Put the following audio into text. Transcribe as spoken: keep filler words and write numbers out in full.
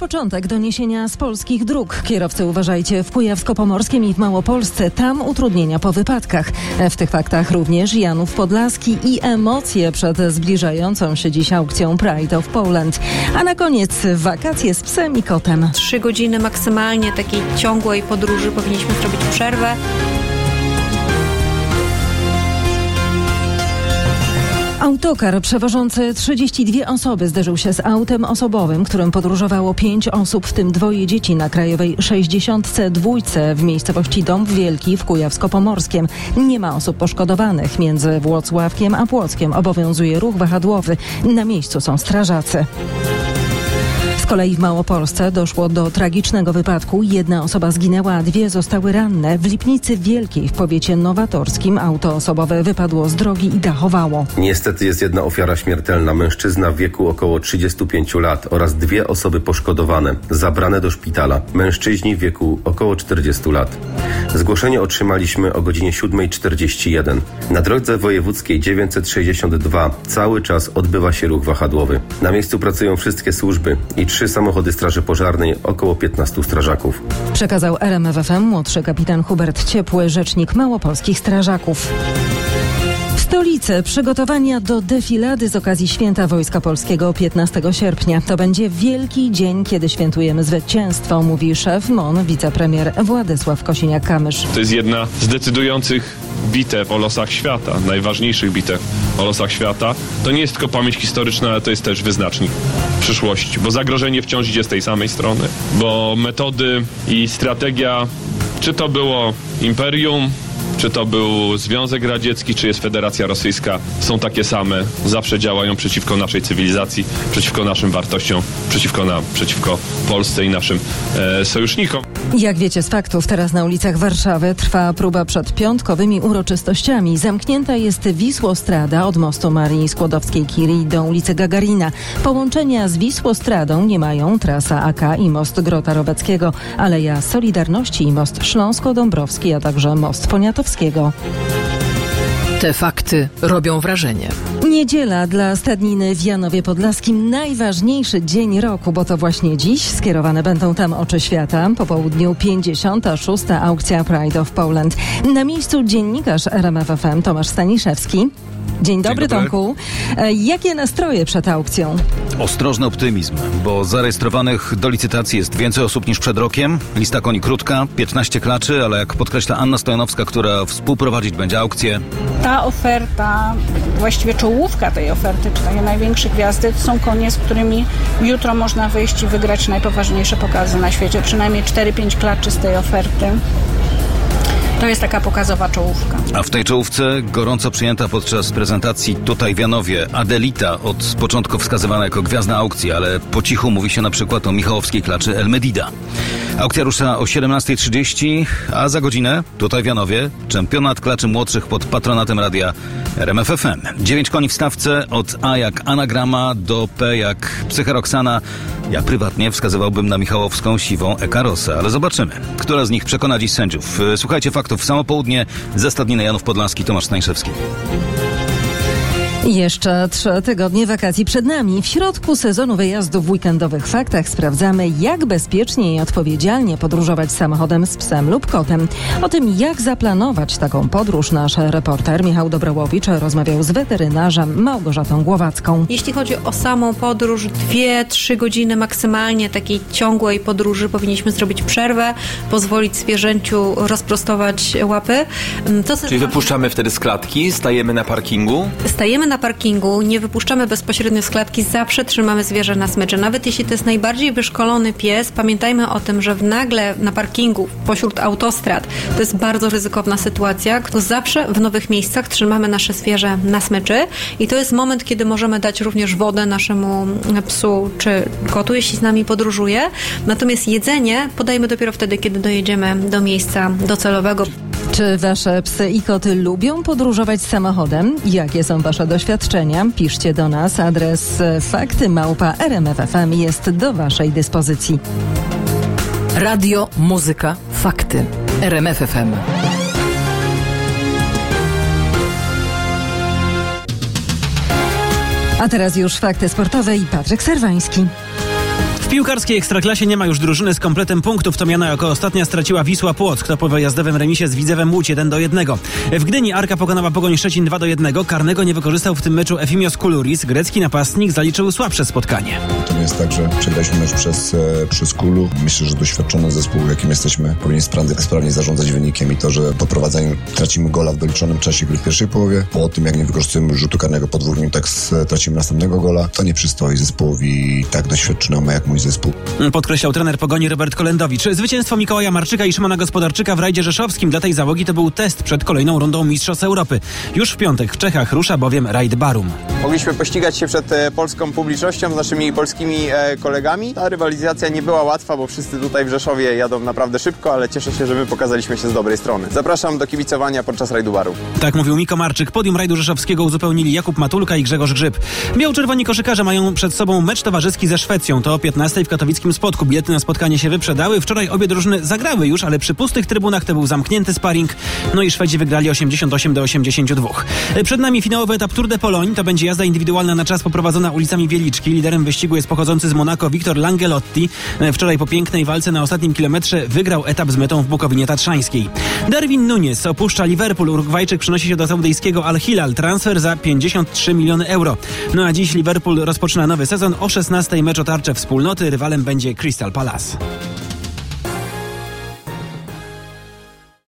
początek doniesienia z polskich dróg. Kierowcy uważajcie w Kujawsko-Pomorskim i w Małopolsce. Tam utrudnienia po wypadkach. W tych faktach również Janów Podlaski i emocje przed zbliżającą się dziś aukcją Pride of Poland. A na koniec wakacje z psem i kotem. Trzy godziny maksymalnie takiej ciągłej podróży. Powinniśmy zrobić przerwę. Autokar przewożący trzydzieści dwie osoby zderzył się z autem osobowym, którym podróżowało pięć osób, w tym dwoje dzieci na Krajowej sześćdziesiąt dwa w miejscowości Dąb Wielki w Kujawsko-Pomorskiem. Nie ma osób poszkodowanych. Między Włocławkiem a Płockiem obowiązuje ruch wahadłowy. Na miejscu są strażacy. Z kolei w Małopolsce doszło do tragicznego wypadku. Jedna osoba zginęła, a dwie zostały ranne. W Lipnicy Wielkiej w powiecie nowatorskim auto osobowe wypadło z drogi i dachowało. Niestety jest jedna ofiara śmiertelna, mężczyzna w wieku około trzydziestu pięciu lat oraz dwie osoby poszkodowane, zabrane do szpitala. Mężczyźni w wieku około czterdziestu lat. Zgłoszenie otrzymaliśmy o godzinie siódma czterdzieści jeden. Na drodze wojewódzkiej dziewięćset sześćdziesiąt dwa cały czas odbywa się ruch wahadłowy. Na miejscu pracują wszystkie służby i trzy samochody straży pożarnej, około piętnastu strażaków. Przekazał R M F F M młodszy kapitan Hubert Ciepły, rzecznik małopolskich strażaków. W stolicy przygotowania do defilady z okazji Święta Wojska Polskiego piętnastego sierpnia. To będzie wielki dzień, kiedy świętujemy zwycięstwo, mówi szef M O N, wicepremier Władysław Kosiniak-Kamysz. To jest jedna z decydujących bitew o losach świata, najważniejszych bitew o losach świata. To nie jest tylko pamięć historyczna, ale to jest też wyznacznik przyszłości, bo zagrożenie wciąż idzie z tej samej strony, bo metody i strategia, czy to było imperium, czy to był Związek Radziecki, czy jest Federacja Rosyjska, są takie same. Zawsze działają przeciwko naszej cywilizacji, przeciwko naszym wartościom, przeciwko nam, przeciwko Polsce i naszym e, sojusznikom. Jak wiecie z faktów, teraz na ulicach Warszawy trwa próba przed piątkowymi uroczystościami. Zamknięta jest Wisłostrada od mostu Marii Skłodowskiej-Curie do ulicy Gagarina. Połączenia z Wisłostradą nie mają trasa A K i most Grota Roweckiego, Aleja Solidarności i most Śląsko-Dąbrowski, a także most Poniatowskiego. Te fakty robią wrażenie. Niedziela dla stadniny w Janowie Podlaskim. Najważniejszy dzień roku, bo to właśnie dziś skierowane będą tam oczy świata. Po południu pięćdziesiąta szósta aukcja Pride of Poland. Na miejscu dziennikarz R M F F M Tomasz Staniszewski. Dzień dobry, Dzień dobry. Tomku. E, jakie nastroje przed aukcją? Ostrożny optymizm, bo zarejestrowanych do licytacji jest więcej osób niż przed rokiem. Lista koni krótka, piętnaście klaczy, ale jak podkreśla Anna Stojanowska, która współprowadzić będzie aukcję. Ta oferta, właściwie czołówka tej oferty, czy takie największe gwiazdy, to są konie, z którymi jutro można wyjść i wygrać najpoważniejsze pokazy na świecie. Przynajmniej cztery pięć klaczy z tej oferty. To jest taka pokazowa czołówka. A w tej czołówce gorąco przyjęta podczas prezentacji tutaj w Janowie Adelita, od początku wskazywana jako gwiazda aukcji, ale po cichu mówi się na przykład o michałowskiej klaczy El Medida. Aukcja rusza o siedemnasta trzydzieści, a za godzinę tutaj w Janowie czempionat klaczy młodszych pod patronatem radia R M F F M. Dziewięć koni w stawce, od A jak Anagrama do P jak Psycheroxana. Ja prywatnie wskazywałbym na michałowską siwą Ekarosę, ale zobaczymy, która z nich przekona dziś sędziów. Słuchajcie faktów w samo południe. Ze stadniny Janów Podlaski, Tomasz Staniszewski. Jeszcze trzy tygodnie wakacji przed nami. W środku sezonu wyjazdów w weekendowych faktach sprawdzamy, jak bezpiecznie i odpowiedzialnie podróżować samochodem z psem lub kotem. O tym, jak zaplanować taką podróż, nasz reporter Michał Dobrołowicz rozmawiał z weterynarzem Małgorzatą Głowacką. Jeśli chodzi o samą podróż, dwie, trzy godziny maksymalnie takiej ciągłej podróży, powinniśmy zrobić przerwę, pozwolić zwierzęciu rozprostować łapy. To Czyli wypuszczamy wtedy z klatki, stajemy na parkingu? Stajemy na parkingu, nie wypuszczamy bezpośrednio z klatki, zawsze trzymamy zwierzę na smyczy. Nawet jeśli to jest najbardziej wyszkolony pies, pamiętajmy o tym, że nagle na parkingu, pośród autostrad, to jest bardzo ryzykowna sytuacja, to zawsze w nowych miejscach trzymamy nasze zwierzę na smyczy i to jest moment, kiedy możemy dać również wodę naszemu psu czy kotu, jeśli z nami podróżuje. Natomiast jedzenie podajemy dopiero wtedy, kiedy dojedziemy do miejsca docelowego. Czy wasze psy i koty lubią podróżować samochodem? Jakie są wasze doświadczenia? Piszcie do nas. Adres fakty małpa r m f f m jest do waszej dyspozycji. Radio, muzyka, fakty. R M F F M. A teraz już fakty sportowe i Patryk Serwański. W piłkarskiej Ekstraklasie nie ma już drużyny z kompletem punktów. To miano jako ostatnia straciła Wisła Płock. To po wyjazdowym remisie z Widzewem Łódź jeden do jednego. W Gdyni Arka pokonała Pogoń Szczecin dwa do jednego. Karnego nie wykorzystał w tym meczu Efimios Koulouris. Grecki napastnik zaliczył słabsze spotkanie. To nie jest tak, że przegraliśmy mecz przez, e, przez Kulu. Myślę, że doświadczony zespół, jakim jesteśmy, powinien sprawnie, sprawnie zarządzać wynikiem i to, że po prowadzeniu tracimy gola w doliczonym czasie gry w pierwszej połowie. Po tym, jak nie wykorzystujemy rzutu karnego po dwóch minutach, tracimy następnego gola. To nie przystoi zespołowi tak doświadczonemu jak mój zespół. Podkreślał trener Pogoni Robert Kolendowicz. Zwycięstwo Mikołaja Marczyka i Szymona Gospodarczyka w rajdzie rzeszowskim dla tej załogi to był test przed kolejną rundą Mistrzostw Europy. Już w piątek w Czechach rusza bowiem rajd Barum. Mogliśmy pościgać się przed e, polską publicznością z naszymi polskimi e, kolegami. Ta rywalizacja nie była łatwa, bo wszyscy tutaj w Rzeszowie jadą naprawdę szybko, ale cieszę się, że my pokazaliśmy się z dobrej strony. Zapraszam do kibicowania podczas rajdu Barum. Tak mówił Miko Marczyk. Podium rajdu rzeszowskiego uzupełnili Jakub Matulka i Grzegorz Grzyb. Biało-czerwoni koszykarze mają przed sobą mecz towarzyski ze Szwecją. To o piętnastej w katowickim Spodku. Bilety na spotkanie się wyprzedały. Wczoraj obie drużyny zagrały już, ale przy pustych trybunach to był zamknięty sparring. No i Szwedzi wygrali osiemdziesiąt osiem do osiemdziesięciu dwóch. Przed nami finałowy etap Tour de Pologne. To będzie jazda indywidualna na czas poprowadzona ulicami Wieliczki. Liderem wyścigu jest pochodzący z Monako Wiktor Langelotti. Wczoraj po pięknej walce na ostatnim kilometrze wygrał etap z metą w Bukowinie Tatrzańskiej. Darwin Núñez opuszcza Liverpool. Urugwajczyk przenosi się do saudyjskiego Al Hilal. Transfer za pięćdziesiąt trzy miliony euro. No a dziś Liverpool rozpoczyna nowy sezon. O szesnastej mecz o tarczę wspólnoty. Rywalem będzie Crystal Palace.